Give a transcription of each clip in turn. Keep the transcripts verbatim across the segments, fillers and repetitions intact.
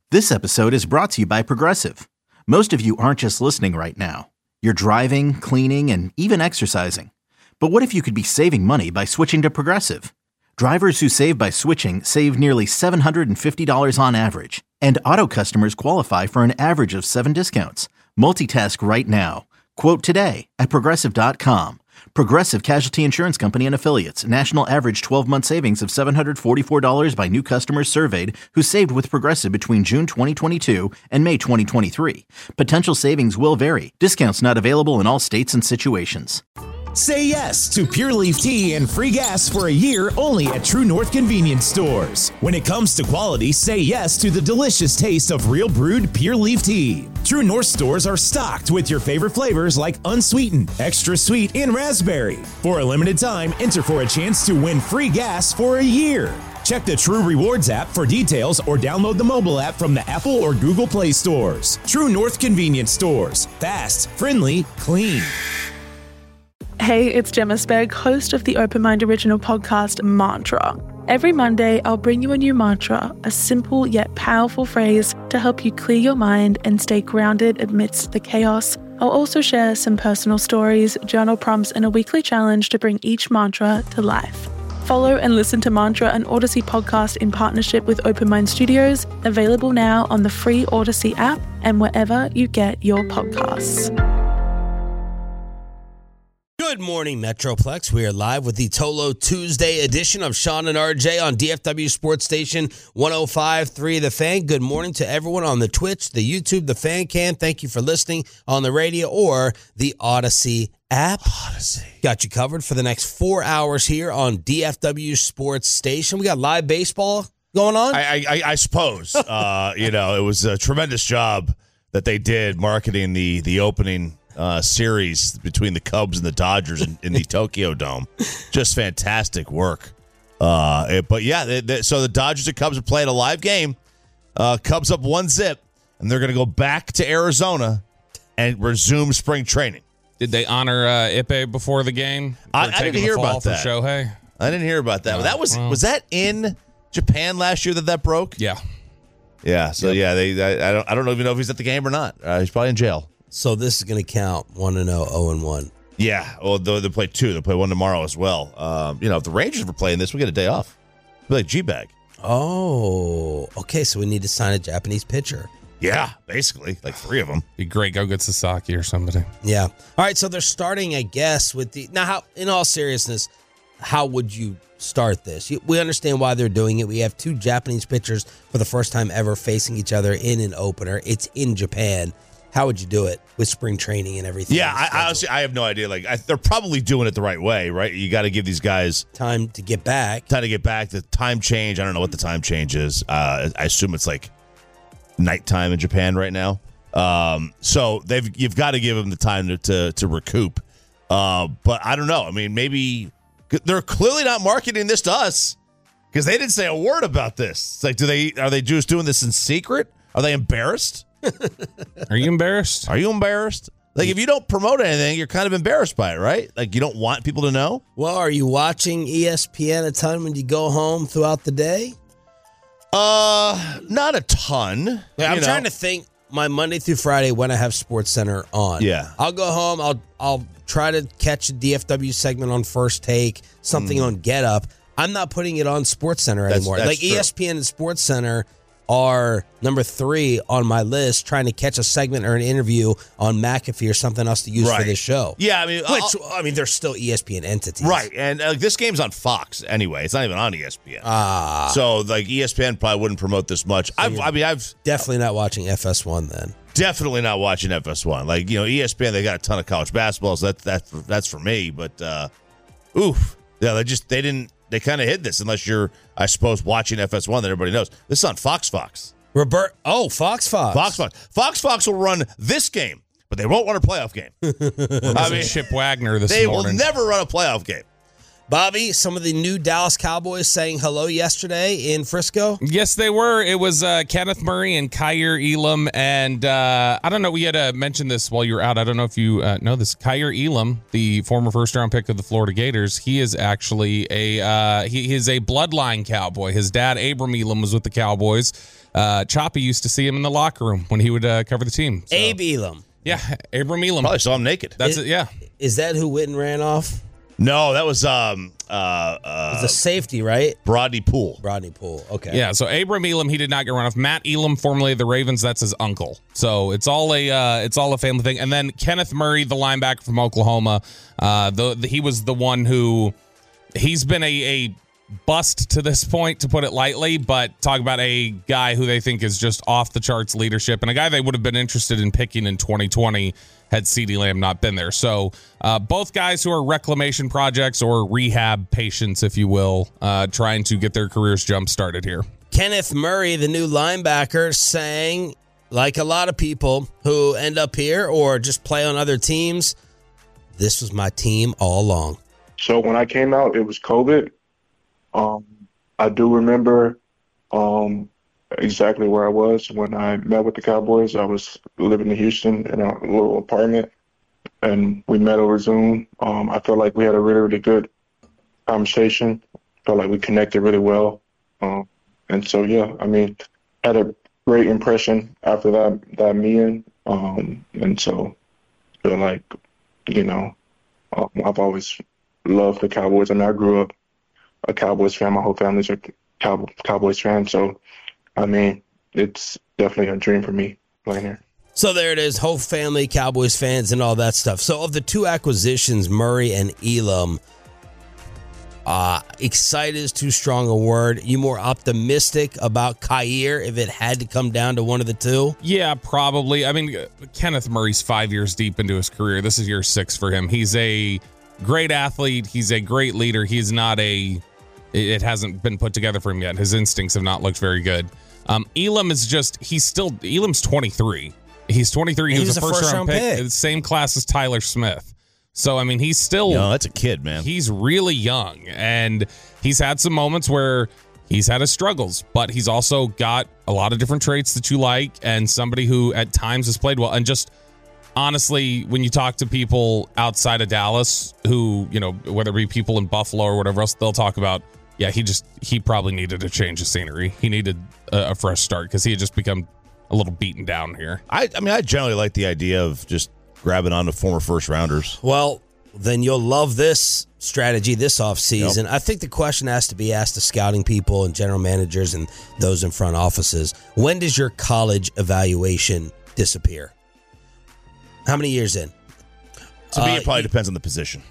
This episode is brought to you by Progressive. Most of you aren't just listening right now. You're driving, cleaning, and even exercising. But what if you could be saving money by switching to Progressive? Drivers who save by switching save nearly seven hundred fifty dollars on average. And auto customers qualify for an average of seven discounts. Multitask right now. Quote today at Progressive dot com. Progressive Casualty Insurance Company and Affiliates. National average twelve-month savings of seven hundred forty-four dollars by new customers surveyed who saved with Progressive between June twenty twenty-two and May twenty twenty-three. Potential savings will vary. Discounts not available in all states and situations. Say yes to Pure Leaf Tea and free gas for a year only at True North Convenience Stores. When it comes to quality, say yes to the delicious taste of real brewed Pure Leaf Tea. True North stores are stocked with your favorite flavors like unsweetened, extra sweet, and raspberry. For a limited time, enter for a chance to win free gas for a year. Check the True Rewards app for details or download the mobile app from the Apple or Google Play stores. True North Convenience Stores. Fast, friendly, clean. Hey, it's Gemma Spegg, host of the Open Mind original podcast, Mantra. Every Monday, I'll bring you a new mantra, a simple yet powerful phrase to help you clear your mind and stay grounded amidst the chaos. I'll also share some personal stories, journal prompts, and a weekly challenge to bring each mantra to life. Follow and listen to Mantra, an Odyssey podcast in partnership with Open Mind Studios, available now on the free Odyssey app and wherever you get your podcasts. Good morning, Metroplex. We are live with the Tolo Tuesday edition of Sean and R J on D F W Sports Station one oh five point three The Fan. Good morning to everyone on the Twitch, the YouTube, the Fan Cam. Thank you for listening on the radio or the Odyssey app. Odyssey. Got you covered for the next four hours here on D F W Sports Station. We got live baseball going on. I, I, I suppose. uh, you know, it was a tremendous job that they did marketing the the opening Uh, series between the Cubs and the Dodgers in, in the Tokyo Dome. Just fantastic work. Uh, it, but yeah, they, they, so the Dodgers and Cubs are playing a live game. Uh, Cubs up one zip, and they're going to go back to Arizona and resume spring training. Did they honor uh, Ippei before the game? I, I didn't hear about for that. Shohei? I didn't hear about that. Uh, that was well. was that in Japan last year that that broke? Yeah. Yeah. So yep. yeah, they I, I don't I don't even know if he's at the game or not. Uh, he's probably in jail. So this is going to count one and oh, oh and one. Yeah, well, they'll, they'll play two. They'll play one tomorrow as well. Um, you know, if the Rangers were playing this, we get a day off. We'll be like G-Bag. Oh, okay. So we need to sign a Japanese pitcher. Yeah, basically, like three of them. Be great. Go get Sasaki or somebody. Yeah. All right. So they're starting, I guess, with the now. How, in all seriousness, how would you start this? You, we understand why they're doing it. We have two Japanese pitchers for the first time ever facing each other in an opener. It's in Japan. How would you do it with spring training and everything? Yeah, I, I honestly, I have no idea. Like, I, they're probably doing it the right way, right? You got to give these guys time to get back. Time to get back. The time change. I don't know what the time change is. Uh, I assume it's like nighttime in Japan right now. Um, so they've you've got to give them the time to to, to recoup. Uh, but I don't know. I mean, maybe they're clearly not marketing this to us because they didn't say a word about this. It's like, do they are they just doing this in secret? Are they embarrassed? Are you embarrassed? Are you embarrassed? Like, if you don't promote anything, you're kind of embarrassed by it, right? Like, you don't want people to know? Well, are you watching E S P N a ton when you go home throughout the day? Uh, not a ton. Yeah, I'm know. trying to think my Monday through Friday when I have Sports Center on. Yeah. I'll go home. I'll I'll try to catch a D F W segment on First Take, something mm. on Get Up. I'm not putting it on Sports Center that's, anymore. That's like true. E S P N and Sports Center are number three on my list, trying to catch a segment or an interview on McAfee or something else to use right. for this show. Yeah, I mean, which I'll, I mean, they're still E S P N entities, right? And uh, this game's on Fox anyway. It's not even on E S P N. Ah, so like E S P N probably wouldn't promote this much. So I've, I mean, I've definitely not watching F S one then. Definitely not watching F S one. Like, you know, E S P N, they got a ton of college basketball, so that that's that's for me. But uh, oof, yeah, they just they didn't they kind of hid this unless you're, I suppose, watching F S one that everybody knows. This is on Fox Fox. Robert, oh, Fox Fox. Fox Fox. Fox Fox will run this game, but they won't run a playoff game. I mean, Chip Wagner this they morning. They will never run a playoff game. Bobby, some of the new Dallas Cowboys saying hello yesterday in Frisco. Yes, they were. It was uh, Kenneth Murray and Kaiir Elam. And uh, I don't know, we had to mention this while you were out. I don't know if you uh, know this. Kaiir Elam, the former first-round pick of the Florida Gators, he is actually a uh, he is a bloodline Cowboy. His dad, Abram Elam, was with the Cowboys. Uh, Choppy used to see him in the locker room when he would uh, cover the team. So, Abe Elam. Yeah, Abram Elam. Probably saw him naked. That's Is- it, yeah. Is that who Witten ran off? No, that was um uh, It uh was the safety, right? Rodney Poole. Rodney Poole. Okay. Yeah, so Abram Elam, he did not get run off. Matt Elam, formerly of the Ravens, that's his uncle. So it's all a uh, it's all a family thing. And then Kenneth Murray, the linebacker from Oklahoma, uh, the, the he was the one who he's been a, a bust to this point, to put it lightly. But talk about a guy who they think is just off the charts leadership, and a guy they would have been interested in picking in twenty twenty. Had CeeDee Lamb not been there. So uh, both guys who are reclamation projects or rehab patients, if you will, uh, trying to get their careers jump-started here. Kenneth Murray, the new linebacker, saying, like a lot of people who end up here or just play on other teams, this was my team all along. So when I came out, it was COVID. Um, I do remember um, exactly where I was when I met with the Cowboys. I was living in Houston in a little apartment, and we met over Zoom. Um, I felt like we had a really, really good conversation. Felt like we connected really well. Um, and so, yeah, I mean, had a great impression after that, that meeting. Um, and so feel like, you know, um, I've always loved the Cowboys. I mean, I grew up a Cowboys fan. My whole family's a Cow- Cowboys fan. So, I mean, it's definitely a dream for me playing here. So there it is, whole family, Cowboys fans, and all that stuff. So of the two acquisitions, Murray and Elam, uh, excited is too strong a word. You more optimistic about Kaiir if it had to come down to one of the two? Yeah, probably. I mean, Kenneth Murray's five years deep into his career. This is year six for him. He's a great athlete. He's a great leader. He's not a... It hasn't been put together for him yet. His instincts have not looked very good. Um, Elam is just, he's still, Elam's twenty-three. He's twenty-three. He, he was, was a first, first round, round pick. pick. The same class as Tyler Smith. So, I mean, he's still. No, that's a kid, man. He's really young. And he's had some moments where he's had his struggles, but he's also got a lot of different traits that you like, and somebody who at times has played well. And just honestly, when you talk to people outside of Dallas who, you know, whether it be people in Buffalo or whatever else, they'll talk about, yeah, he just, he probably needed a change of scenery. He needed a, a fresh start because he had just become a little beaten down here. I, I mean, I generally like the idea of just grabbing onto former first rounders. Well, then you'll love this strategy this offseason. Yep. I think the question has to be asked to scouting people and general managers and those in front offices. When does your college evaluation disappear? How many years in? To me, uh, it probably depends on the position.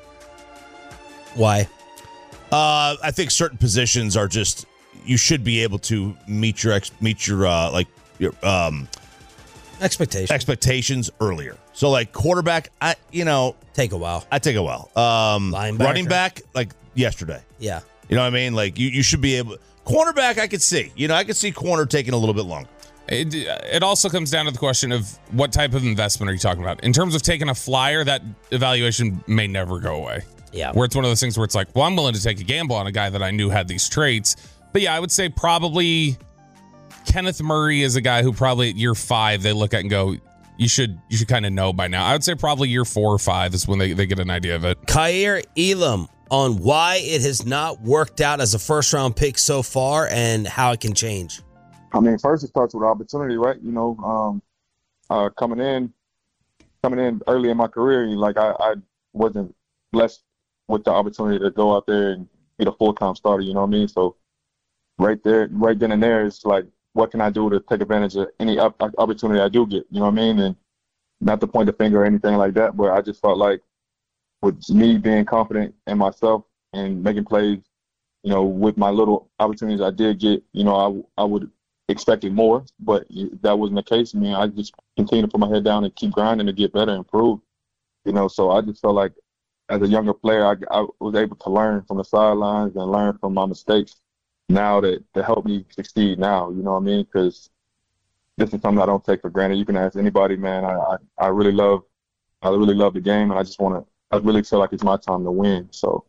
Why? Uh, I think certain positions are just, you should be able to meet your ex, meet your uh, like your um expectations expectations earlier. So like quarterback, I you know take a while. I take a while. Um, Linebacker. Running back, like yesterday. Yeah, you know what I mean. Like you, you should be able. Cornerback, I could see. You know, I could see corner taking a little bit longer. It, it also comes down to the question of what type of investment are you talking about? In terms of taking a flyer, that evaluation may never go away. Yeah. Where it's one of those things where it's like, well, I'm willing to take a gamble on a guy that I knew had these traits. But yeah, I would say probably Kenneth Murray is a guy who probably at year five, they look at and go, you should you should kind of know by now. I would say probably year four or five is when they, they get an idea of it. Kaiir Elam on why it has not worked out as a first round pick so far and how it can change. I mean, first it starts with opportunity, right? You know, um, uh, coming in, coming in early in my career, like I, I wasn't blessed with the opportunity to go out there and be a full-time starter, you know what I mean? So right there, right then and there, it's like, what can I do to take advantage of any up, opportunity I do get, you know what I mean? And not to point the finger or anything like that, but I just felt like with me being confident in myself and making plays, you know, with my little opportunities I did get, you know, I, I would expected more, but that wasn't the case. I mean, I just continue to put my head down and keep grinding to get better and improve, you know, so I just felt like as a younger player, I, I was able to learn from the sidelines and learn from my mistakes now that to help me succeed now, you know what I mean? Because this is something I don't take for granted. You can ask anybody, man. I, I, I really love I really love the game, and I just want to – I really feel like it's my time to win. So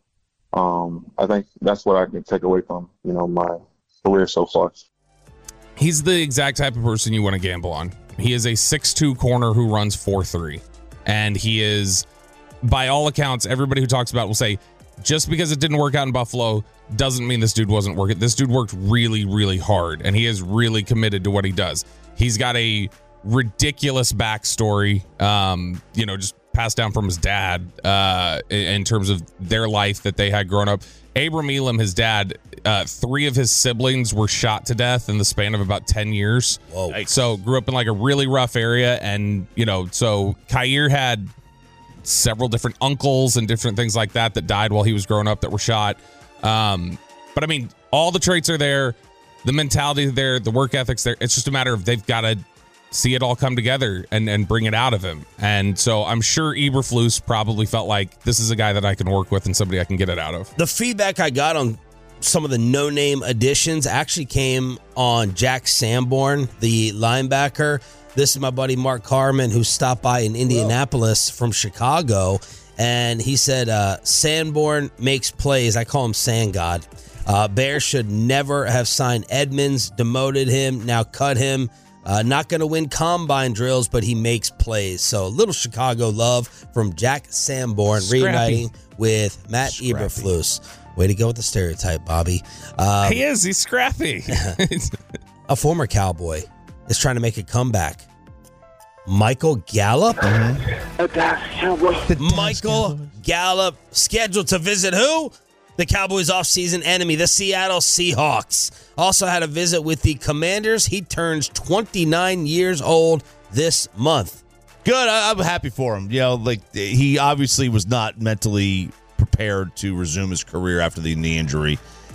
um, I think that's what I can take away from, you know, my career so far. He's the exact type of person you want to gamble on. He is a six two corner who runs four three. And he is, by all accounts, everybody who talks about it will say, just because it didn't work out in Buffalo doesn't mean this dude wasn't working. This dude worked really, really hard, and he is really committed to what he does. He's got a ridiculous backstory, um, you know, just passed down from his dad uh, in, in terms of their life that they had growing up. Abram Elam, his dad, uh, three of his siblings were shot to death in the span of about ten years. Whoa. So grew up in like a really rough area. And, you know, so Khair had several different uncles and different things like that that died while he was growing up that were shot. Um, but I mean, all the traits are there. The mentality is there. The work ethic's there. It's just a matter of they've got to see it all come together and, and bring it out of him. And so I'm sure Eberflus probably felt like this is a guy that I can work with and somebody I can get it out of. The feedback I got on some of the no-name additions actually came on Jack Sanborn, the linebacker. This is my buddy Mark Carman, who stopped by in Indianapolis from Chicago, and he said uh, Sanborn makes plays. I call him Sand God. Uh, Bears should never have signed Edmonds, demoted him, now cut him. Uh, not going to win combine drills, but he makes plays. So a little Chicago love from Jack Sanborn, Scrappy. reuniting with Matt Scrappy. Eberflus. Way to go with the stereotype, Bobby. Um, He is. He's scrappy. a former Cowboy is trying to make a comeback. Michael Gallup? Michael Gallup scheduled to visit who? The Cowboys' offseason enemy, the Seattle Seahawks. Also had a visit with the Commanders. He turns twenty-nine years old this month. Good. I, I'm happy for him. You know, like he obviously was not mentally prepared to resume his career after the knee injury.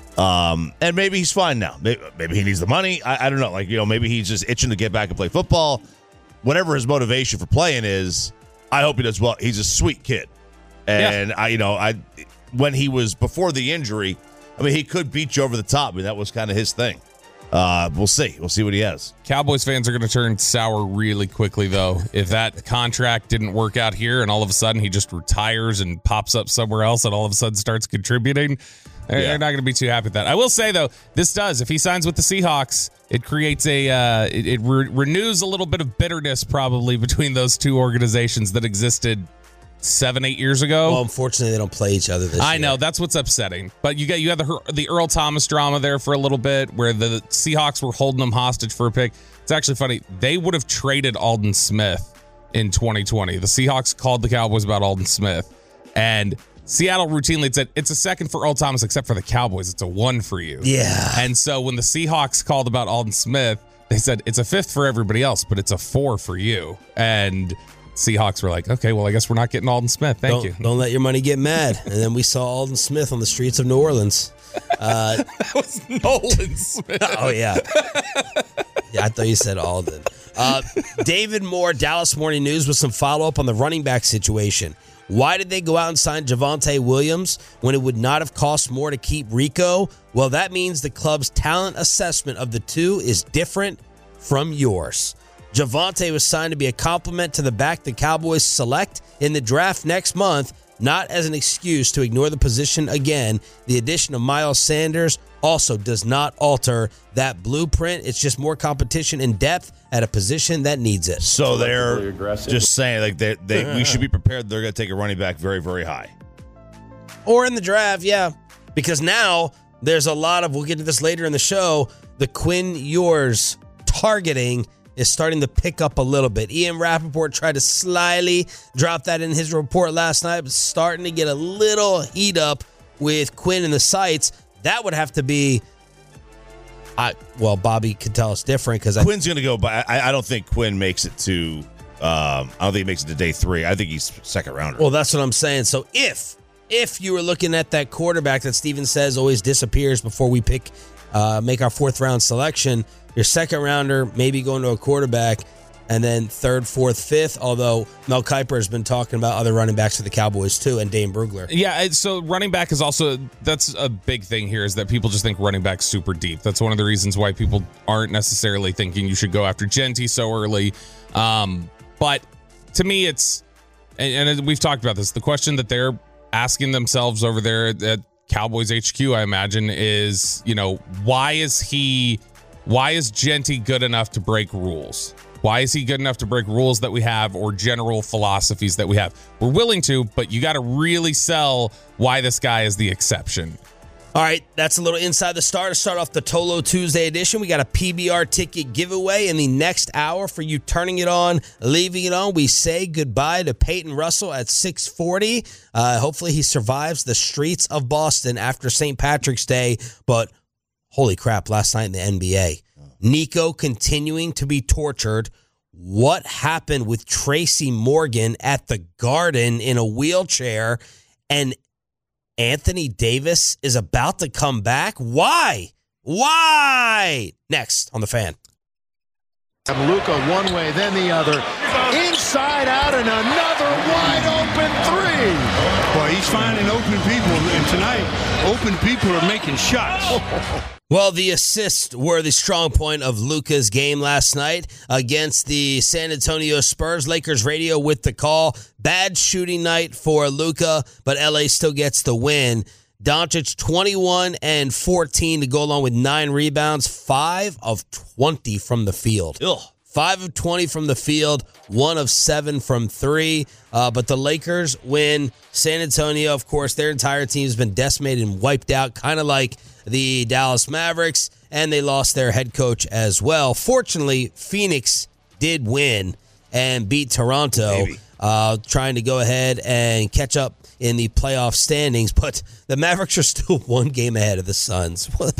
Um, and maybe he's fine now. Maybe, maybe he needs the money. I, I don't know. Like, you know, maybe he's just itching to get back and play football. Whatever his motivation for playing is, I hope he does well. He's a sweet kid. And yeah. I, you know, I, when he was before the injury, I mean, he could beat you over the top. I mean, that was kind of his thing. Uh, we'll see. We'll see what he has. Cowboys fans are going to turn sour really quickly, though. If that contract didn't work out here and all of a sudden he just retires and pops up somewhere else and all of a sudden starts contributing, they're, yeah. they're not going to be too happy with that. I will say, though, this does. If he signs with the Seahawks, it creates a, uh, it, it re- renews a little bit of bitterness probably between those two organizations that existed seven, eight years ago. Well, unfortunately, they don't play each other this I year. know. That's what's upsetting. But you got you had the the Earl Thomas drama there for a little bit where the Seahawks were holding them hostage for a pick. It's actually funny. They would have traded Aldon Smith in twenty twenty. The Seahawks called the Cowboys about Aldon Smith. And Seattle routinely said, it's a second for Earl Thomas, except for the Cowboys. It's a one for you. Yeah. And so when the Seahawks called about Aldon Smith, they said, it's a fifth for everybody else, but it's a four for you. And Seahawks were like, okay, well, I guess we're not getting Aldon Smith. Thank don't, you. Don't let your money get mad. And then we saw Aldon Smith on the streets of New Orleans. Uh, that was Nolan Smith. Oh, yeah. Yeah, I thought you said Aldon. Uh, David Moore, Dallas Morning News, with some follow-up on the running back situation. Why did they go out and sign Javonte Williams when it would not have cost more to keep Rico? Well, that means the club's talent assessment of the two is different from yours. Javonte was signed to be a complement to the back the Cowboys select in the draft next month, not as an excuse to ignore the position again. The addition of Miles Sanders also does not alter that blueprint. It's just more competition and depth at a position that needs it. So they're just saying, like, they, they, we should be prepared they're going to take a running back very, very high. Or in the draft, yeah. Because now there's a lot of, we'll get to this later in the show, the Quinn Ewers targeting is starting to pick up a little bit. Ian Rappaport tried to slyly drop that in his report last night, but starting to get a little heat up with Quinn in the sights. That would have to be, I well, Bobby could tell us different because Quinn's going to go, but I, I don't think Quinn makes it to, um, I don't think he makes it to day three. I think he's second rounder. Well, that's what I'm saying. So if, if you were looking at that quarterback that Steven says always disappears before we pick, uh, make our fourth round selection, your second rounder maybe going to a quarterback, and then third, fourth, fifth, although Mel Kiper has been talking about other running backs for the Cowboys too, and Dane Brugler. Yeah, so running back is also, that's a big thing here, is that people just think running back's super deep. That's one of the reasons why people aren't necessarily thinking you should go after Genty so early. Um, but to me, it's, and, and we've talked about this, the question that they're asking themselves over there at Cowboys H Q, I imagine, is, you know, why is he, why is Genty good enough to break rules? Why is he good enough to break rules that we have or general philosophies that we have? We're willing to, but you got to really sell why this guy is the exception. All right, that's a little Inside the Star to start off the Tolo Tuesday edition. We got a P B R ticket giveaway in the next hour for you turning it on, leaving it on. We say goodbye to Peyton Russell at six forty. Uh, hopefully he survives the streets of Boston after Saint Patrick's Day. But holy crap, last night in the N B A, Nico continuing to be tortured. What happened with Tracy Morgan at the Garden in a wheelchair? And Anthony Davis is about to come back. Why? Why? Next on The Fan. Luka one way, then the other. Inside out and another wide open three. Boy, he's finding open people. And tonight, open people are making shots. Well, the assists were the strong point of Luka's game last night against the San Antonio Spurs. Lakers radio with the call. Bad shooting night for Luka, but L A still gets the win. Doncic twenty-one and fourteen to go along with nine rebounds, five of twenty from the field. Ugh. five of twenty from the field, one of seven from three. Uh, but the Lakers win. San Antonio, of course, their entire team has been decimated and wiped out, kind of like the Dallas Mavericks, and they lost their head coach as well. Fortunately, Phoenix did win and beat Toronto, uh, trying to go ahead and catch up in the playoff standings, but the Mavericks are still one game ahead of the Suns. What,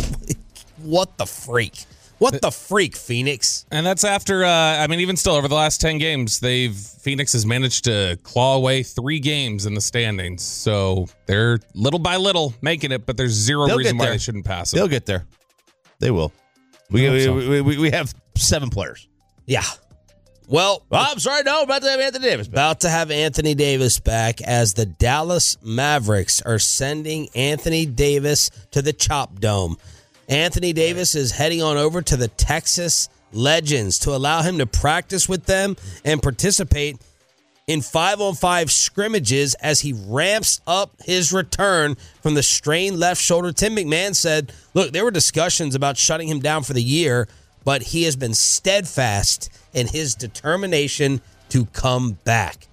what the freak? What the freak, Phoenix? And that's after, uh, I mean, even still, over the last ten games, they've Phoenix has managed to claw away three games in the standings. So they're little by little making it, but there's zero They'll reason why there. they shouldn't pass it. They'll get there. They will. We we, so. we, we we have seven players. Yeah. Well, oh, I'm sorry, no, about to have Anthony Davis back. About to have Anthony Davis back as the Dallas Mavericks are sending Anthony Davis to the Chop Dome. Anthony Davis is heading on over to the Texas Legends to allow him to practice with them and participate in five-on-five scrimmages as he ramps up his return from the strained left shoulder. Tim McMahon said, look, there were discussions about shutting him down for the year, but he has been steadfast in his determination to come back.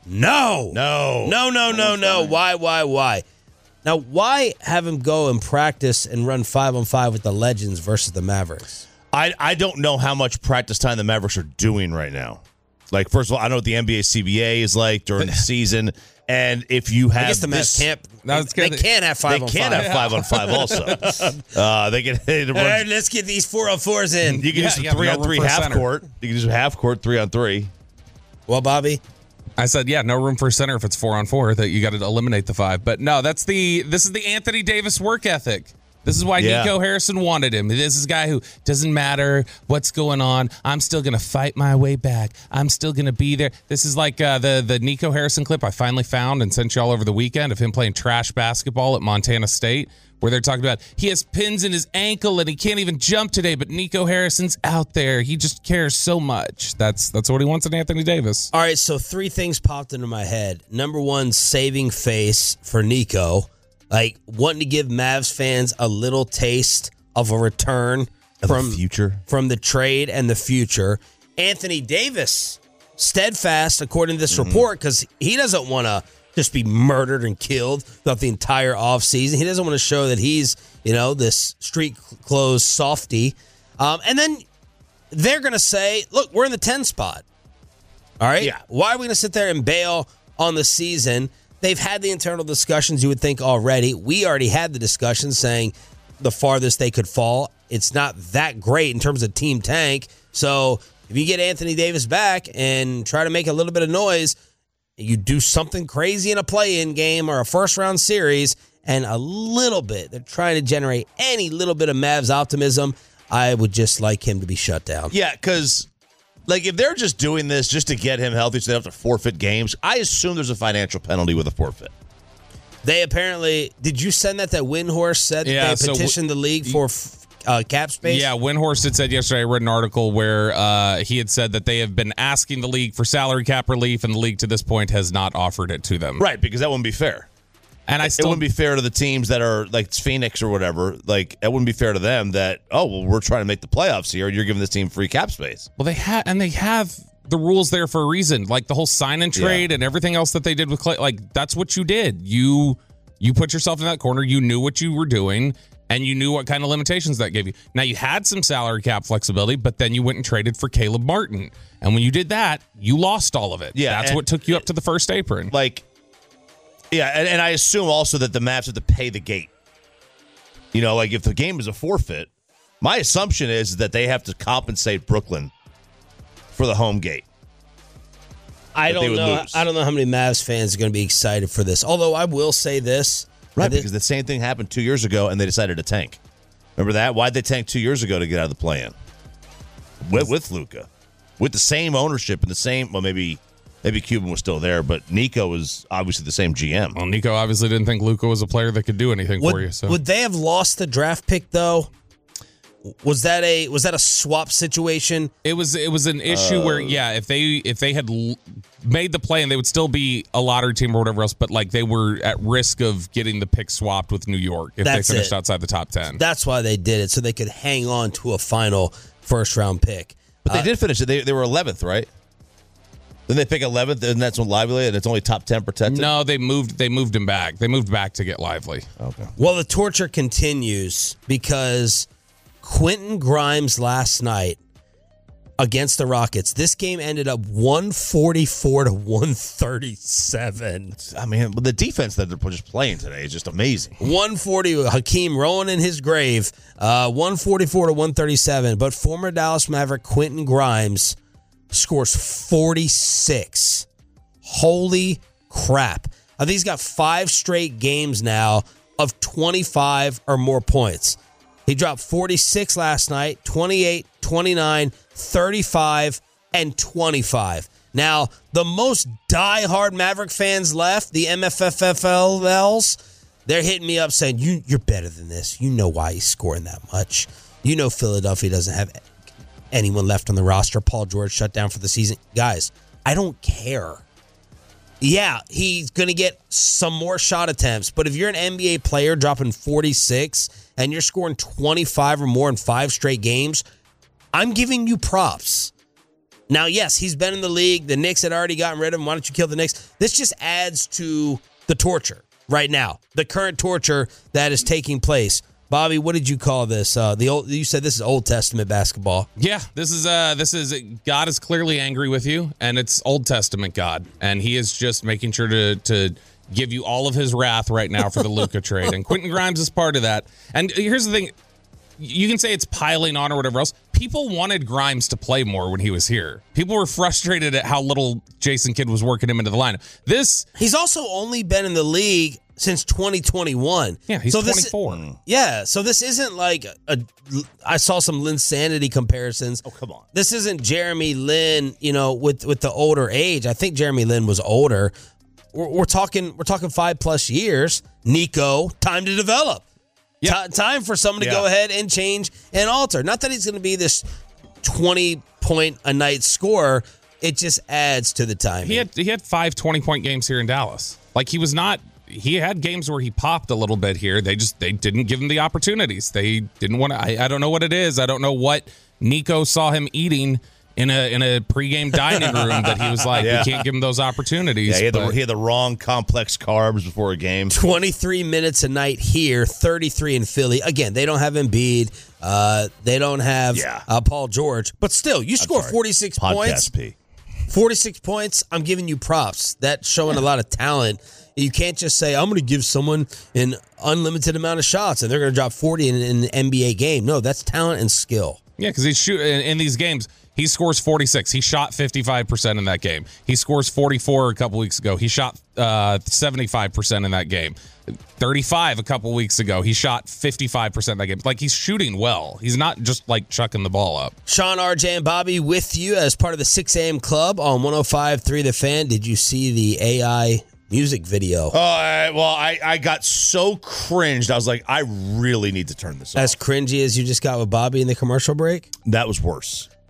No. No. No, no, no, no. Why, why, why? Now, why have him go and practice and run five-on-five with the Legends versus the Mavericks? I, I don't know how much practice time the Mavericks are doing right now. Like, first of all, I don't know what the N B A C B A is like during the season. And if you have I guess the Mavs this, can't. No, They can't have they five-on-five. can have five on five also. uh, they can. They All right, let's get these four-on-fours in. You can Yeah, do some yeah, three no on room three for a half center. court. You can do some half court three on three. Well, Bobby? I said, yeah, no room for center if it's four on four, that you got to eliminate the five. But no, that's the, this is the Anthony Davis work ethic. This is why Yeah. Nico Harrison wanted him. This is a guy who doesn't matter what's going on. I'm still going to fight my way back. I'm still going to be there. This is like uh, the, the Nico Harrison clip I finally found and sent you all over the weekend of him playing trash basketball at Montana State, where they're talking about he has pins in his ankle and he can't even jump today, but Nico Harrison's out there. He just cares so much. That's that's what he wants in Anthony Davis. All right, so three things popped into my head. Number one, saving face for Nico. Like, wanting to give Mavs fans a little taste of a return Of from the future. from the trade and the future. Anthony Davis, steadfast, according to this Mm-hmm. report, because he doesn't want to just be murdered and killed throughout the entire offseason. He doesn't want to show that he's, you know, this street clothes softy. Um, and then they're going to say, look, we're in the ten spot. All right? Yeah. Why are we going to sit there and bail on the season? They've had the internal discussions, you would think, already. We already had the discussion saying the farthest they could fall. It's not that great in terms of team tank. So if you get Anthony Davis back and try to make a little bit of noise, you do something crazy in a play-in game or a first-round series, and a little bit, they're trying to generate any little bit of Mavs optimism, I would just like him to be shut down. Yeah, because like if they're just doing this just to get him healthy, so they don't have to forfeit games, I assume there's a financial penalty with a forfeit. They apparently, did you send that that Windhorse said that Yeah, they so petitioned the league for uh, cap space? Yeah, Windhorst had said yesterday, I read an article where uh, he had said that they have been asking the league for salary cap relief, and the league to this point has not offered it to them. Right, because that wouldn't be fair. And I still it wouldn't be fair to the teams that are like Phoenix or whatever. Like it wouldn't be fair to them that, oh, well, we're trying to make the playoffs here and you're giving this team free cap space. Well, they had, and they have the rules there for a reason. Like the whole sign and trade Yeah. and everything else that they did with Clay. Like that's what you did. You you put yourself in that corner. You knew what you were doing, and you knew what kind of limitations that gave you. Now you had some salary cap flexibility, but then you went and traded for Caleb Martin. And when you did that, you lost all of it. Yeah, that's and- what took you up to the first apron. Like, yeah, and, and I assume also that the Mavs have to pay the gate. You know, like if the game is a forfeit, my assumption is that they have to compensate Brooklyn for the home gate. I that they don't would know. lose. I don't know how many Mavs fans are going to be excited for this. Although I will say this, Right, I did- because the same thing happened two years ago, and they decided to tank. Remember that? Why'd they tank two years ago to get out of the play-in? With, with Luka. With the same ownership and the same, well, maybe maybe Cuban was still there, but Nico was obviously the same G M. Well, Nico obviously didn't think Luka was a player that could do anything would, for you. So would they have lost the draft pick though? Was that a was that a swap situation? it was it was an issue where yeah, if they if they had l- made the play and they would still be a lottery team or whatever else, but like they were at risk of getting the pick swapped with New York if That's they finished it. outside the top ten. That's why they did it, so they could hang on to a final first round pick. But they Uh, did finish it. They, they were eleventh, right? Then they pick eleventh, and that's when Lively, and it's only top ten protected? No, they moved they moved him back. They moved back to get Lively. Okay. Well, the torture continues because Quentin Grimes last night against the Rockets, this game ended up one forty-four to one thirty-seven. I mean, but the defense that they're just playing today is just amazing. one forty, Hakeem rolling in his grave, uh, one forty-four to one thirty-seven. But former Dallas Maverick Quentin Grimes scores forty-six. Holy crap. I think he's got five straight games now of twenty-five or more points. He dropped forty-six last night, twenty-eight, twenty-nine, thirty-five, and twenty-five. Now, the most diehard Maverick fans left, the M F F F Ls, they're hitting me up saying, you, you're better than this. You know why he's scoring that much. You know Philadelphia doesn't have anyone left on the roster. Paul George shut down for the season. Guys, I don't care. Yeah, he's going to get some more shot attempts, but if you're an N B A player dropping forty-six and you're scoring twenty-five or more in five straight games, I'm giving you props. Now, yes, he's been in the league. The Knicks had already gotten rid of him. Why don't you kill the Knicks? This just adds to the torture right now, the current torture that is taking place. Bobby, what did you call this? Uh, the old, you said this is Old Testament basketball. Yeah, this is uh this is God is clearly angry with you, and it's Old Testament God, and he is just making sure to to give you all of his wrath right now for the Luka trade. And Quentin Grimes is part of that. And here's the thing. You can say it's piling on or whatever else. People wanted Grimes to play more when he was here. People were frustrated at how little Jason Kidd was working him into the lineup. This He's also only been in the league since twenty twenty-one. Yeah, he's so this, twenty-four. Yeah, so this isn't like a. I saw some Linsanity comparisons. Oh, come on. This isn't Jeremy Lin, you know, with with the older age. I think Jeremy Lin was older. We're, we're talking. We're talking five plus years. Nico, time to develop. Yeah. Ti- time for someone to Yeah. go ahead and change and alter. Not that he's going to be this twenty point a night scorer. It just adds to the time. He had he had five twenty-point games here in Dallas. Like he was not he had games where he popped a little bit here. They just they didn't give him the opportunities. They didn't want to I, I don't know what it is. I don't know what Nico saw him eating in a in a pregame dining room that he was like, Yeah. we can't give him those opportunities. Yeah, he had, the, but- he had the wrong complex carbs before a game. twenty-three minutes a night here, thirty-three in Philly. Again, they don't have Embiid. Uh, they don't have Yeah. uh, Paul George. But still, you score sorry. forty-six points. Podcast P. forty-six points, I'm giving you props. That's showing a lot of talent. You can't just say, I'm going to give someone an unlimited amount of shots and they're going to drop forty in, in an N B A game. No, that's talent and skill. Yeah, because he's shoot in, in these games. He scores forty-six. He shot fifty-five percent in that game. He scores forty-four a couple weeks ago. He shot uh, seventy-five percent in that game. thirty-five a couple weeks ago. He shot fifty-five percent in that game. Like, he's shooting well. He's not just, like, chucking the ball up. Sean, R J, and Bobby with you as part of the six a.m. club on one oh five point three The Fan. Did you see the A I music video? Oh, I, well, I, I got so cringed. I was like, I really need to turn this As off. cringy as you just got with Bobby in the commercial break? That was worse.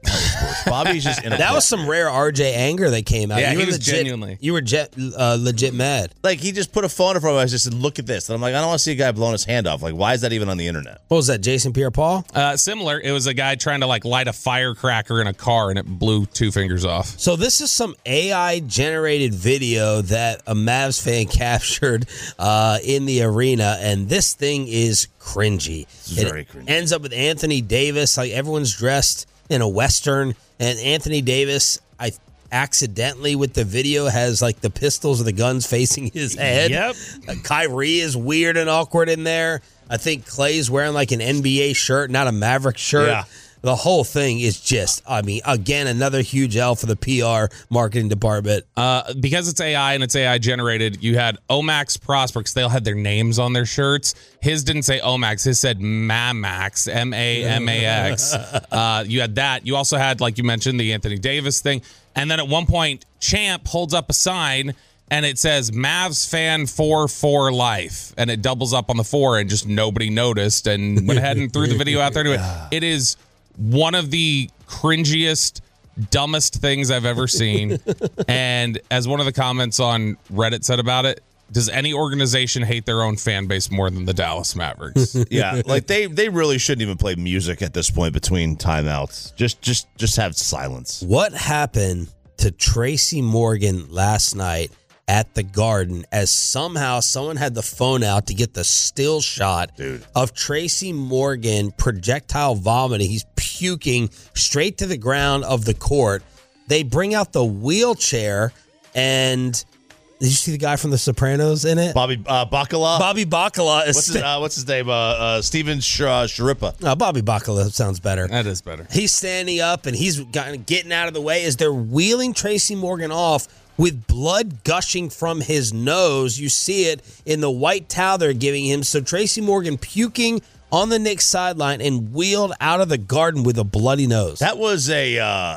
Bobby's just in a That was some rare R J anger that came out. Yeah, you he were was legit, genuinely. You were jet, uh, legit mad. like he just put a phone in front of us, just said, "Look at this," and I'm like, I don't want to see a guy blowing his hand off. Like, why is that even on the internet? What was that, Jason Pierre-Paul? Uh, similar. It was a guy trying to like light a firecracker in a car, and it blew two fingers off. So this is some A I-generated video that a Mavs fan captured uh, in the arena, and this thing is cringy. It's very it cringy. Ends up with Anthony Davis. Like, everyone's dressed in a Western, and Anthony Davis, I accidentally with the video has like the pistols or the guns facing his head. Yep. Uh, Kyrie is weird and awkward in there. I think Clay's wearing like an N B A shirt, not a Maverick shirt. Yeah. The whole thing is just, I mean, again, another huge L for the P R marketing department. Uh, because it's A I and it's A I generated, you had Omax Prosper, because they all had their names on their shirts. His didn't say Omax. His said Mamax, M A M A X. uh, you had that. You also had, like you mentioned, the Anthony Davis thing. And then at one point, Champ holds up a sign and it says Mavs fan four for life. And it doubles up on the four and just nobody noticed and went ahead and threw the video out there to it. It is one of the cringiest, dumbest things I've ever seen. And as one of the comments on Reddit said about it, does any organization hate their own fan base more than the Dallas Mavericks? Yeah, like they they really shouldn't even play music at this point between timeouts. Just just just have silence. What happened to Tracy Morgan last night at the Garden as somehow someone had the phone out to get the still shot Dude. of Tracy Morgan projectile vomiting? He's puking straight to the ground of the court. They bring out the wheelchair, and did you see the guy from The Sopranos in it? Bobby uh, Bacala. Bobby Bacala is What's his, uh, what's his name? Uh, uh, Steven Sh- uh, Sharippa. No, Bobby Bacala sounds better. That is better. He's standing up and he's got- getting out of the way as they're wheeling Tracy Morgan off with blood gushing from his nose. You see it in the white towel they're giving him. So Tracy Morgan puking on the Knicks sideline and wheeled out of the Garden with a bloody nose. That was a uh,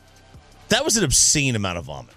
that was an obscene amount of vomit.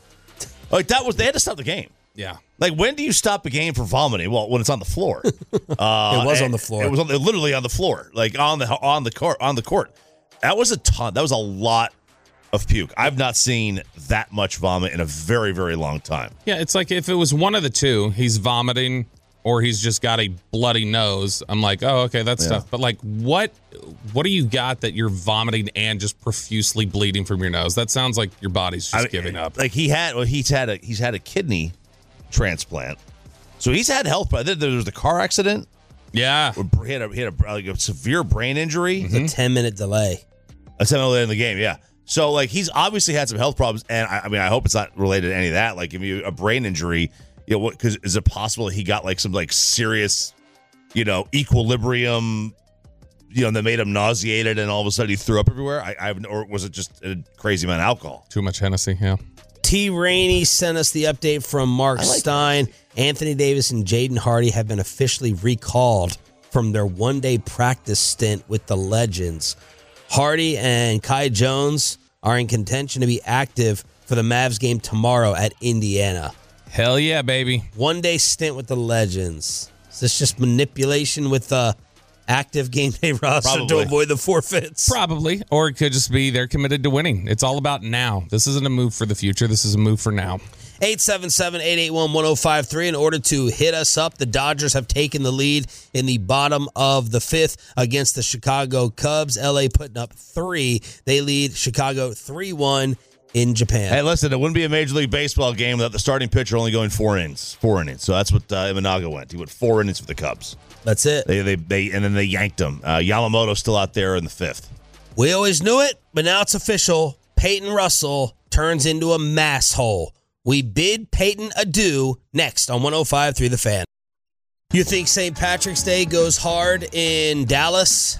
Like that was they had to stop the game. Yeah. Like, when do you stop a game for vomiting? Well, when it's on the floor. Uh, It was on and the floor. It was on the, literally on the floor, like on the on the court. On the court. That was a ton. That was a lot of puke. I've not seen that much vomit in a very, very long time. Yeah, it's like if it was one of the two, he's vomiting or he's just got a bloody nose. I'm like, oh, okay, that's Yeah. tough. But like, what, what do you got that you're vomiting and just profusely bleeding from your nose? That sounds like your body's just I mean, giving up. Like he had, well, he's had a he's had a kidney transplant, so he's had health. But there was the car accident. Yeah, He had a, he had a, like a severe brain injury. It's a ten-minute delay. A ten minute in the game, yeah. So like he's obviously had some health problems, and I, I mean I hope it's not related to any of that. Like if you a brain injury, you know, what? Because is it possible that he got like some like serious, you know, equilibrium, you know, that made him nauseated, and all of a sudden he threw up everywhere? I, I or was it just a crazy amount of alcohol? too much Hennessy. Yeah. T. Rainey sent us the update from Mark like Stein. Anthony Davis and Jaden Hardy have been officially recalled from their one-day practice stint with the Legends. Hardy and Kai Jones are in contention to be active for the Mavs game tomorrow at Indiana. Hell yeah, baby. One-day stint with the Legends. Is this just manipulation with the active game day roster to Probably. avoid the forfeits? Probably. Or it could just be they're committed to winning. It's all about now. This isn't a move for the future. This is a move for now. eight seven seven, eight eight one, one oh five three. In order to hit us up, the Dodgers have taken the lead in the bottom of the fifth against the Chicago Cubs. L A putting up three. They lead Chicago three one in Japan. Hey, listen, it wouldn't be a Major League Baseball game without the starting pitcher only going four innings. Four innings. So that's what uh, Imanaga went. He went four innings for the Cubs. That's it. They they they and then they yanked him. Uh, Yamamoto's still out there in the fifth. We always knew it, but now it's official. Peyton Russell turns into a mass hole. We bid Peyton adieu next on one oh five point three The Fan. You think Saint Patrick's Day goes hard in Dallas?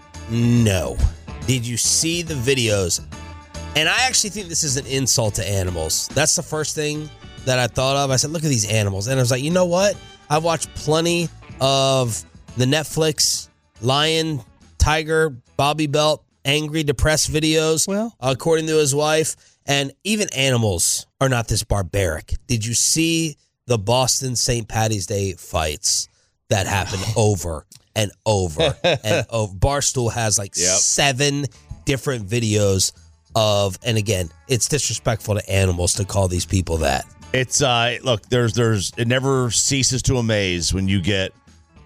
No. Did you see the videos? And I actually think this is an insult to animals. That's the first thing that I thought of. I said, look at these animals. And I was like, you know what? I've watched plenty of the Netflix lion, tiger, Bobby Belt, angry, depressed videos, Well. according to his wife. And even animals are not this barbaric. Did you see the Boston Saint Patty's Day fights that happened over and over and over? Barstool has like Yep. seven different videos of, and again, it's disrespectful to animals to call these people that. It's uh look, there's there's it never ceases to amaze when you get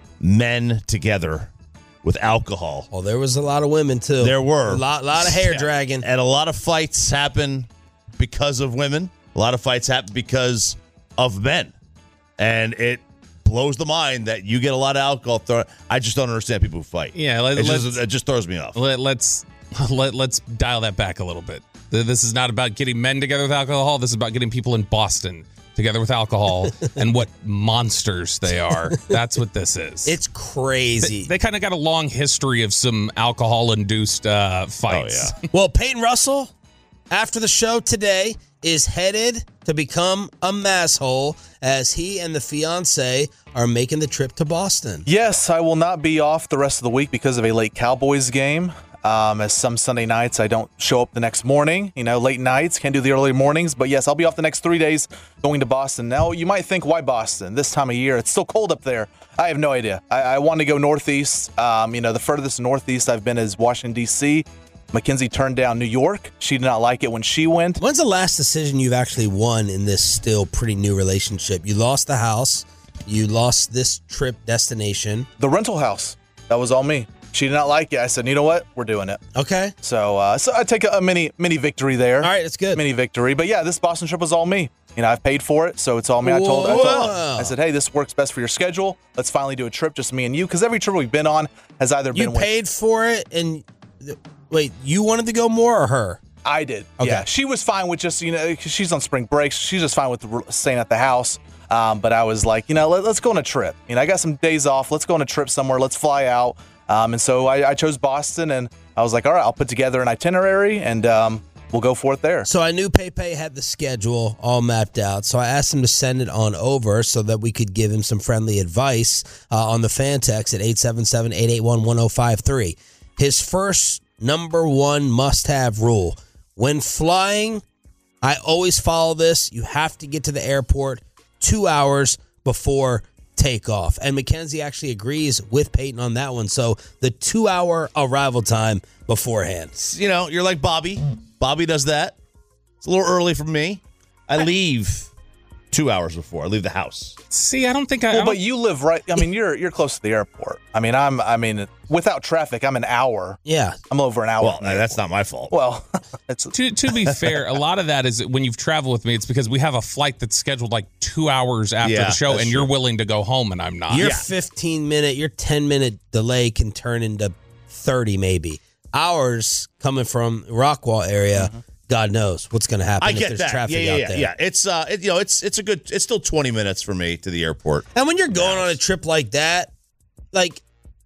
men together with alcohol. Oh, there was a lot of women too. There were. A lot, lot of hair Yeah. dragging. And a lot of fights happen because of women. A lot of fights happen because of men. And it blows the mind that you get a lot of alcohol thrown. I just don't understand people who fight. Yeah, let, it, let's, just, it just throws me off. let, let's let, let's dial that back a little bit. This is not about getting men together with alcohol. This is about getting people in Boston together with alcohol and what monsters they are. That's what this is. It's crazy. They, they kind of got a long history of some alcohol-induced uh, fights. Oh, yeah. Well, Peyton Russell, after the show today, is headed to become a masshole as he and the fiance are making the trip to Boston. Yes, I will not be off the rest of the week because of a late Cowboys game. Um, as some Sunday nights, I don't show up the next morning. You know, late nights, can't do the early mornings. But yes, I'll be off the next three days going to Boston. Now, you might think, why Boston? This time of year, it's still cold up there. I have no idea. I, I want to go northeast. Um, you know, the furthest northeast I've been is Washington, D C Mackenzie turned down New York. She did not like it when she went. When's the last decision you've actually won in this still pretty new relationship? You lost the house. You lost this trip destination. The rental house. That was all me. She did not like it. I said, you know what? We're doing it. Okay. So uh, so I take a, a mini mini victory there. All right, that's good. Mini victory. But yeah, this Boston trip was all me. You know, I've paid for it, so it's all me. I told, I told Whoa. I said, hey, this works best for your schedule. Let's finally do a trip, just me and you. Because every trip we've been on has either You been with- paid for it, and wait, you wanted to go more or her? I did. Okay. Yeah, she was fine with just, you know, 'cause she's on spring break. She's just fine with r- staying at the house. Um, but I was like, you know, let, let's go on a trip. You know, I got some days off. Let's go on a trip somewhere. Let's fly out. Um, and so I, I chose Boston, and I was like, all right, I'll put together an itinerary, and um, we'll go for it there. So I knew Pepe had the schedule all mapped out. So I asked him to send it on over so that we could give him some friendly advice uh, on the fan text at eight seven seven, eight eight one, one oh five three. His first number one must-have rule. When flying, I always follow this. You have to get to the airport two hours before takeoff. And Mackenzie actually agrees with Peyton on that one. So the two-hour arrival time beforehand. You know, you're like Bobby. Bobby does that. It's a little early for me. I leave two hours before. I leave the house. See, I don't think I. I Well, don't- but you live right. I mean, you're you're close to the airport. I mean, I'm. I mean, without traffic, I'm an hour. Yeah. I'm over an hour. Well, from the that's airport. not my fault. Well, it's To, to be fair, a lot of that is when you've traveled with me, it's because we have a flight that's scheduled like two hours after Yeah, the show, that's and you're true. willing to go home, and I'm not. Your Yeah. fifteen minute, your ten minute delay can turn into thirty maybe. Ours coming from Rockwall area, God knows what's going to happen I if get there's that. traffic Yeah, yeah, out yeah, there. yeah. It's uh, it, you know, it's it's a good. It's still twenty minutes for me to the airport. And when you're going on a trip like that, like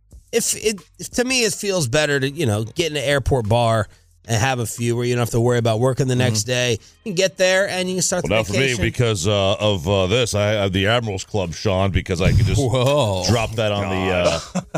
if it if, to me it feels better to, you know, get in an airport bar and have a few where you don't have to worry about working the next day. You can get there and you can start Well, the not for me vacation. because uh, of uh, this. I have the Admirals Club, Sean, because I could just Whoa. drop that on the uh,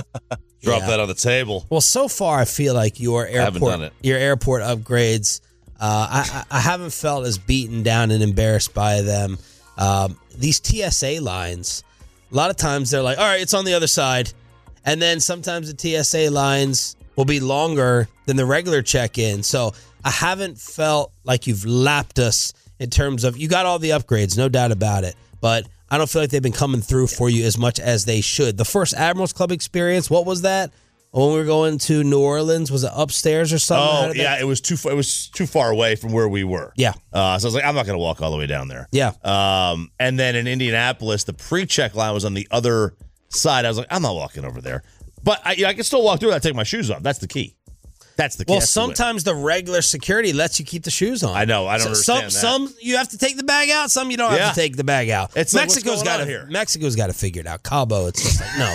drop Yeah. that on the table. Well, so far I feel like your haven't airport done it. your airport upgrades, uh, I, I I haven't felt as beaten down and embarrassed by them. Um, these T S A lines, a lot of times they're like, all right, it's on the other side. And then sometimes the T S A lines will be longer than the regular check-in. So I haven't felt like you've lapped us in terms of, you got all the upgrades, no doubt about it. But I don't feel like they've been coming through for you as much as they should. The first Admirals Club experience, what was that? When we were going to New Orleans, was it upstairs or something? How Oh did yeah, that- it was too far, it was too far away from where we were. Yeah. Uh, so I was like, I'm not going to walk all the way down there. Yeah. Um, and then in Indianapolis, the pre-check line was on the other side. I was like, I'm not walking over there. But I, I can still walk through it. I take my shoes off. That's the key. That's the key. Well, That's the way. sometimes the regular security lets you keep the shoes on. I know. I don't So- understand some, that. Some you have to take the bag out. Some you don't Yeah. have to take the bag out. It's like, what's Mexico's going got on to here? Mexico's got to figure it out. Cabo, it's just like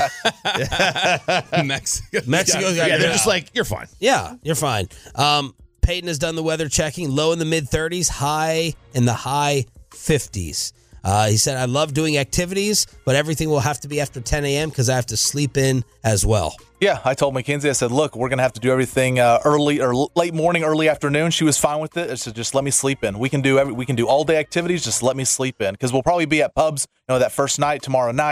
no. Mexico. Mexico's got yeah, to they're just like, you're fine. yeah, you're fine. Um, Peyton has done the weather checking. Low in the mid thirties, high in the high fifties. Uh, he said, I love doing activities, but everything will have to be after ten a.m. because I have to sleep in as well. Yeah, I told Mackenzie, I said, look, we're going to have to do everything uh, early or l- late morning, early afternoon. She was fine with it. I said, just let me sleep in. We can do every, we can do all day activities. Just let me sleep in because we'll probably be at pubs, you know, that first night, tomorrow night.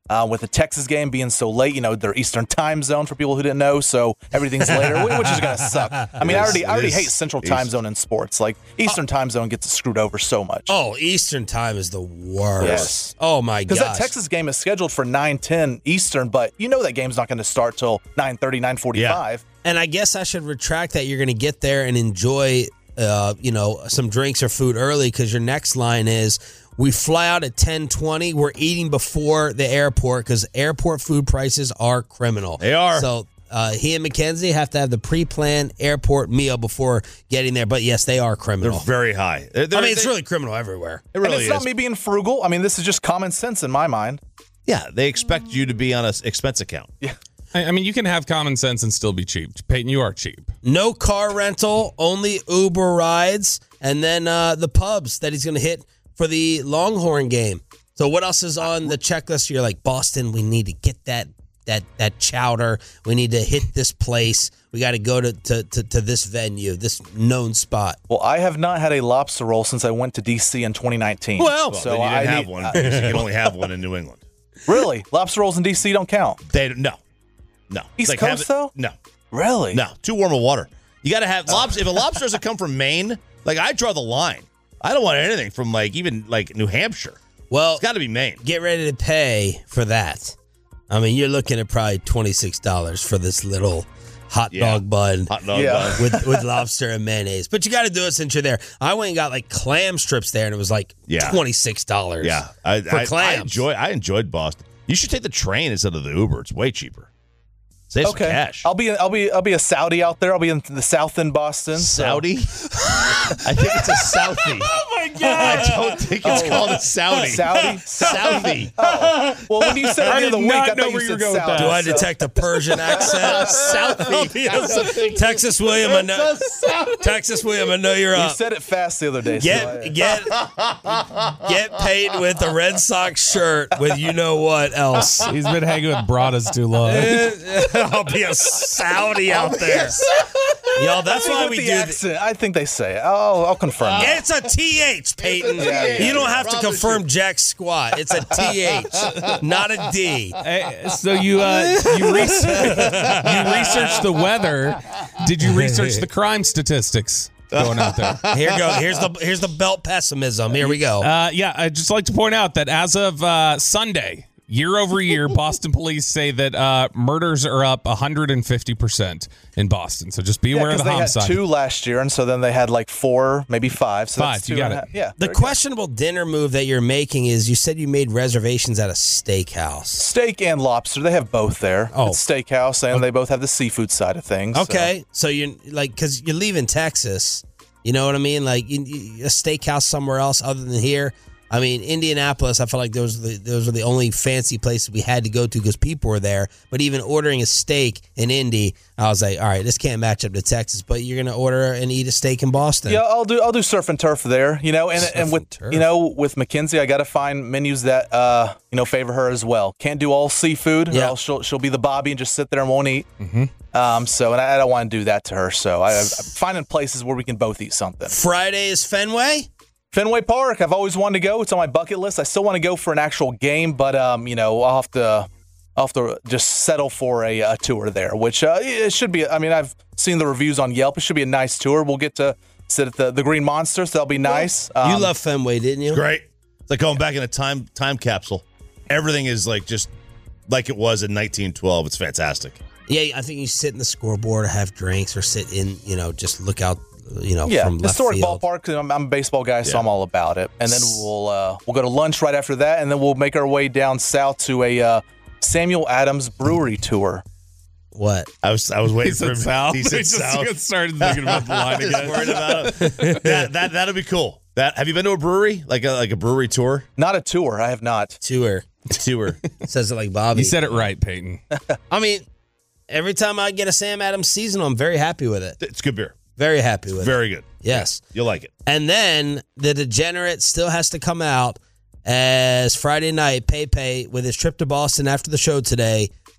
Uh, with the Texas game being so late, you know, they're Eastern time zone for people who didn't know, so everything's later, which is going to suck. I mean, I already, I already hate Central time zone in sports. Like, Eastern time zone gets screwed over so much. Oh, Eastern time is the worst. Yes. Oh, my gosh. Because that Texas game is scheduled for nine ten Eastern, but you know that game's not going to start till nine thirty, nine forty-five. Yeah. And I guess I should retract that. You're going to get there and enjoy, uh, you know, some drinks or food early because your next line is, we fly out at ten twenty. We're eating before the airport because airport food prices are criminal. They are. So uh, he and Mackenzie have to have the pre-planned airport meal before getting there. But, yes, they are criminal. They're very high. They're, they're, I mean, it's they, really criminal everywhere. It really and it's is. not me being frugal. I mean, this is just common sense in my mind. Yeah, they expect you to be on an expense account. Yeah. I I mean, you can have common sense and still be cheap. Peyton, you are cheap. No car rental, only Uber rides, and then uh, the pubs that he's going to hit for the Longhorn game. So what else is on the checklist? You're like, Boston, we need to get that that that chowder. We need to hit this place. We got to go to, to, to, to this venue, this known spot. Well, I have not had a lobster roll since I went to D C in twenty nineteen. Well, so then you didn't I have need, one uh, because you can only have one in New England. Really? Lobster rolls in D C don't count? They no, no. East Like, Coast, have it- though? No, Really? no. Too warm of water. You got to have lobster. If a lobster doesn't come from Maine, like I draw the line. I don't want anything from like even like New Hampshire. Well, It's got to be Maine. get ready to pay for that. I mean, you're looking at probably twenty-six dollars for this little hot Yeah. dog bun. Hot dog Yeah. bun. with, with lobster and mayonnaise. But you got to do it since you're there. I went and got like clam strips there, and it was like Yeah. twenty-six dollars. Yeah, I, for I, I clams. enjoy. I enjoyed Boston. You should take the train instead of the Uber. It's way cheaper. Save some Okay. cash. I'll be I'll be I'll be a Saudi out there. I'll be in the South in Boston. so- Saudi? I think it's a Southie. Oh my god! I don't think it's called a Saudi. Saudi? Southie. Well, when you said it I the other did week, not I know thought you where you said were going with Saudi. that. Do I so- detect a Persian accent? Southie. Texas William, I know. Texas William, I know you're You up. said it fast the other day. so Get I- get get paid with a Red Sox shirt with you know what else. He's been hanging with Bradas too long. I'll be a Saudi out there. Y'all, that's I think why with we the do this. accent, I think they say it. I'll, I'll confirm that. It's a T H, Peyton. You don't have to confirm jack squat. It's a T H, not a D. Hey, so you uh, you, research, you researched the weather. Did you research the crime statistics going out there? Here go. Here's the here's the belt pessimism. Here we go. Uh, yeah, I'd just like to point out that as of uh, Sunday, year over year, Boston police say that uh, murders are up one hundred fifty percent in Boston. So just be Yeah, aware of 'cause the they homicide. had two last year, and so then they had like four, maybe five. So Five, that's you two got and a it. half. Yeah. The very good. questionable dinner move that you're making is you said you made reservations at a steakhouse. Steak and lobster, they have both there. Oh. It's steakhouse, and they both have the seafood side of things. so- Okay, so you're like, because you're leaving Texas, you know what I mean? Like you, you- a steakhouse somewhere else other than here. I mean, Indianapolis, I felt like those were the, those were the only fancy places we had to go to because people were there. But even ordering a steak in Indy, I was like, all right, this can't match up to Texas. But you're gonna order and eat a steak in Boston. Yeah, I'll do I'll do surf and turf there, you know, and Surf and with and turf. you know with Mackenzie, I got to find menus that uh you know favor her as well. Can't do all seafood, or Yeah. else she'll she'll be the Bobby and just sit there and won't eat. Um, so and I, I don't want to do that to her. So I, I'm finding places where we can both eat something. Friday is Fenway. Fenway Park, I've always wanted to go. It's on my bucket list. I still want to go for an actual game, but um, you know, I'll have to, I'll have to just settle for a, a tour there, which uh, it should be. I mean, I've seen the reviews on Yelp. It should be a nice tour. We'll get to sit at the, the Green Monster, so that'll be nice. you Um, love Fenway, didn't you? Great. It's like going back in a time time capsule. Everything is like just like it was in nineteen twelve. It's fantastic. Yeah, I think you sit in the scoreboard, have drinks, or sit in, you know, just look out, you know, Yeah, from left historic field. ballpark. I'm, I'm a baseball guy, so Yeah. I'm all about it. And then we'll uh, we'll go to lunch right after that, and then we'll make our way down south to a uh, Samuel Adams Brewery tour. What? I was I was waiting He for him. said South. He said just South. started thinking about the line Just again. worried about it. That that that'll be cool. That have you been to a brewery like a like a brewery tour? Not a tour. I have not. Tour. Tour. Says it like Bobby. You said it right, Peyton. I mean, every time I get a Sam Adams seasonal, I'm very happy with it. It's good beer. Very happy with it. Very good. Yes. You'll like it. And then the Degenerate still has to come out as Friday night, Pepe, with his trip to Boston after the show today,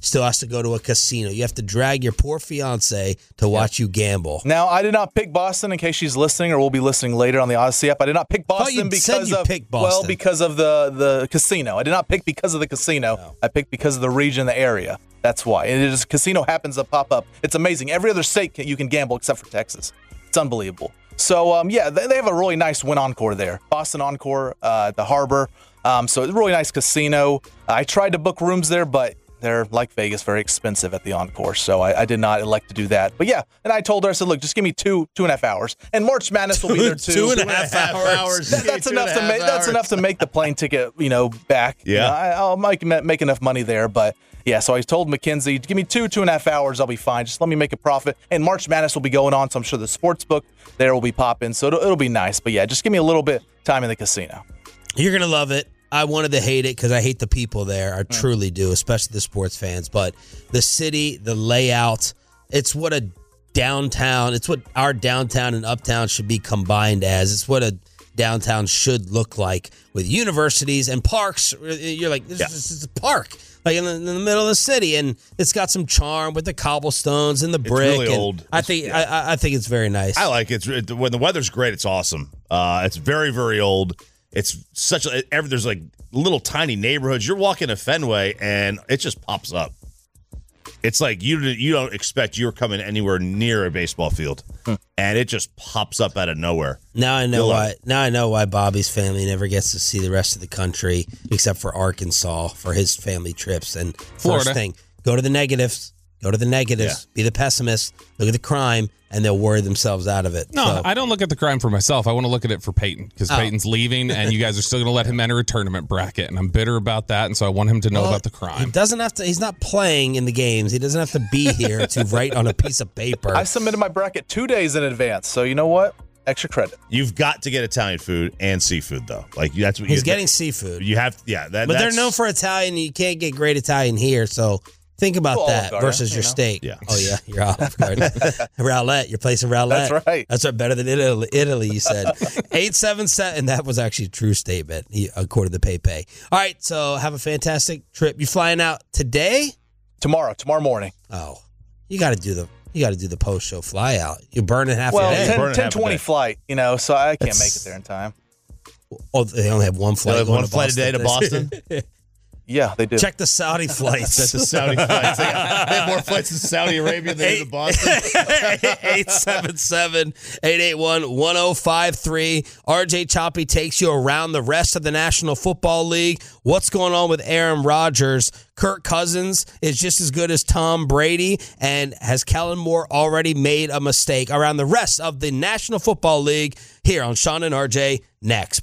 still has to go to a casino. You have to drag your poor fiance to watch you gamble. Now, I did not pick Boston in case she's listening or will be listening later on the Odyssey app. I did not pick Boston because you of picked Boston. well, because of the, the casino. I did not pick because of the casino. No. I picked because of the region, the area. That's why. And it is casino happens to pop up. It's amazing. Every other state can, you can gamble except for Texas. It's unbelievable. So, um, yeah, they, they have a really nice Wynn Encore there. Boston Encore uh, at the Harbor. Um, so it's a really nice casino. I tried to book rooms there, but they're, like Vegas, very expensive at the Encore. So I, I did not elect to do that. But, yeah, and I told her, I said, look, just give me two, two and a half hours. And March Madness will be there, too. two and a half hours. That, that's enough to make. That's enough to make the plane ticket, you know, back. Yeah. You know, I, I'll make, make enough money there, but... Yeah, so I told Mackenzie, give me two, two and a half hours, I'll be fine. Just let me make a profit. And March Madness will be going on, so I'm sure the sports book there will be popping, so it'll, it'll be nice. But yeah, just give me a little bit time in the casino. You're going to love it. I wanted to hate it because I hate the people there. I truly do, especially the sports fans. But the city, the layout, it's what a downtown, it's what our downtown and uptown should be combined as. It's what a downtown should look like with universities and parks. You're like, this, yeah. is, this is a park. Like in the, in the middle of the city, and it's got some charm with the cobblestones and the brick. It's really and old. I think yeah. I, I think it's very nice. I like it. It's, when the weather's great, it's awesome. Uh, it's very very old. It's such a every, there's like little tiny neighborhoods. You're walking to Fenway, and it just pops up. It's like you you don't expect you're coming anywhere near a baseball field, hmm. and it just pops up out of nowhere. Now I know You'll why. Now I know why Bobby's family never gets to see the rest of the country except for Arkansas for his family trips. And Florida. First thing, go to the negatives. Go to the negatives. Yeah. Be the pessimist. Look at the crime, and they'll worry themselves out of it. No, so. I don't look at the crime for myself. I want to look at it for Peyton because Oh. Peyton's leaving, and you guys are still going to let him enter a tournament bracket, and I'm bitter about that, and so I want him to know Well, about the He crime. doesn't have to. He's not playing in the games. He doesn't have to be here to write on a piece of paper. I submitted my bracket two days in advance, so you know what? Extra credit. You've got to get Italian food and seafood though. Like that's what He's you, getting seafood. You have, yeah. That, But they're that's, known for Italian. You can't get great Italian here, so think about Well, that Olive Garden, versus you your know. steak. Yeah. Oh yeah, your Olive Garden, Rowlett. You're placing Rowlett. That's right. That's right. Better than Italy. Italy, you said. Eight seven seven, and that was actually a true statement, he- according to PayPay. All right, so have a fantastic trip. You flying out today? Tomorrow, tomorrow morning. Oh, you got to do the you got to do the post show fly out. You're burning half Well, a day. ten, burning ten half a twenty day. flight, you know, so I can't That's- make it there in time. Oh, they only have one flight. have going one to flight a day to Boston? Yeah, they do. Check the Saudi flights. That's the Saudi flights. They, got, they have more flights to Saudi Arabia than to Boston. eight seven seven, eight eight one, one oh five three. R J Choppy takes you around the rest of the National Football League. What's going on with Aaron Rodgers? Kirk Cousins is just as good as Tom Brady. And has Kellen Moore already made a mistake? Around the rest of the National Football League here on Sean and R J next.